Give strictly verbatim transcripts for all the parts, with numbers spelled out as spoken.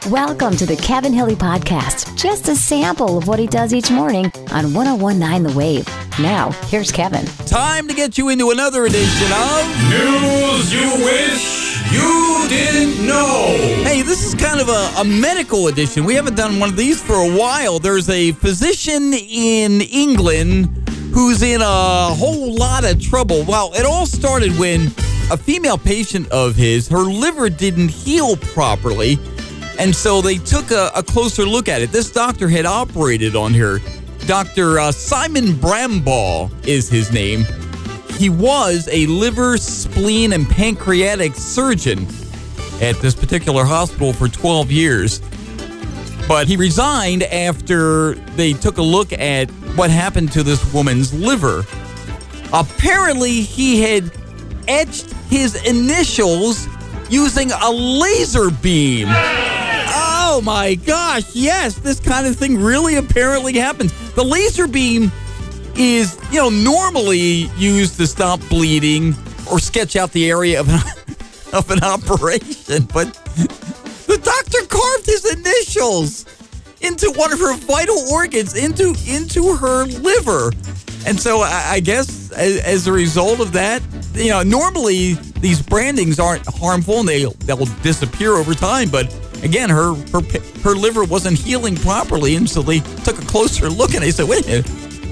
Welcome to the Kevin Hilly Podcast. Just a sample of what he does each morning on ten nineteen The Wave. Now, here's Kevin. Time to get you into another edition of News You Wish You Didn't Know. Hey, this is kind of a, a medical edition. We haven't done one of these for a while. There's a physician in England who's in a whole lot of trouble. Well, it all started when a female patient of his, her liver didn't heal properly, and so they took a, a closer look at it. This doctor had operated on her. Doctor Uh, Simon Bramble is his name. He was a liver, spleen, and pancreatic surgeon at this particular hospital for twelve years. But he resigned after they took a look at what happened to this woman's liver. Apparently, he had etched his initials using a laser beam. Oh my gosh, yes, this kind of thing really apparently happens. The laser beam is, you know, normally used to stop bleeding or sketch out the area of an, of an operation, but the doctor carved his initials into one of her vital organs, into into her liver. And so I, I guess as, as a result of that, you know, normally these brandings aren't harmful and they, they'll disappear over time, but again, her, her her liver wasn't healing properly, and so they took a closer look, and they said, wait a minute,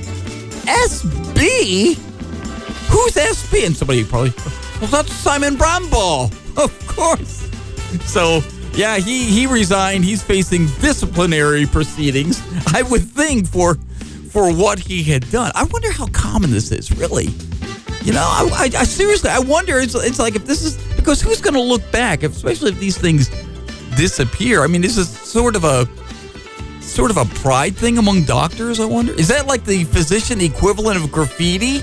S B? Who's S B? And somebody probably, well, that's Simon Bramble, of course. So, yeah, he, he resigned. He's facing disciplinary proceedings, I would think, for for what he had done. I wonder how common this is, really. You know, I, I, I seriously, I wonder, it's, it's like if this is, because who's going to look back, if, especially if these things disappear? I mean, this is sort of a sort of a pride thing among doctors, I wonder. Is that like the physician equivalent of graffiti?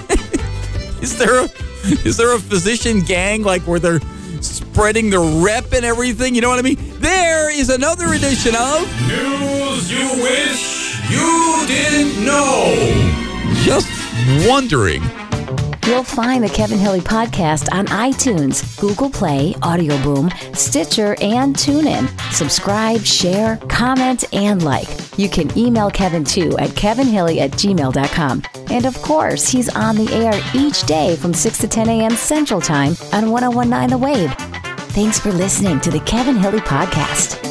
Is there a is there a physician gang like where they're spreading their rep and everything? You know what I mean? There is another edition of News You Wish You Didn't Know. Just Wondering. You'll find the Kevin Hilly Podcast on iTunes, Google Play, Audio Boom, Stitcher, and TuneIn. Subscribe, share, comment, and like. You can email Kevin too at kevin hilly at gmail dot com. And of course, he's on the air each day from six to ten a.m. Central Time on ten nineteen The Wave. Thanks for listening to the Kevin Hilly Podcast.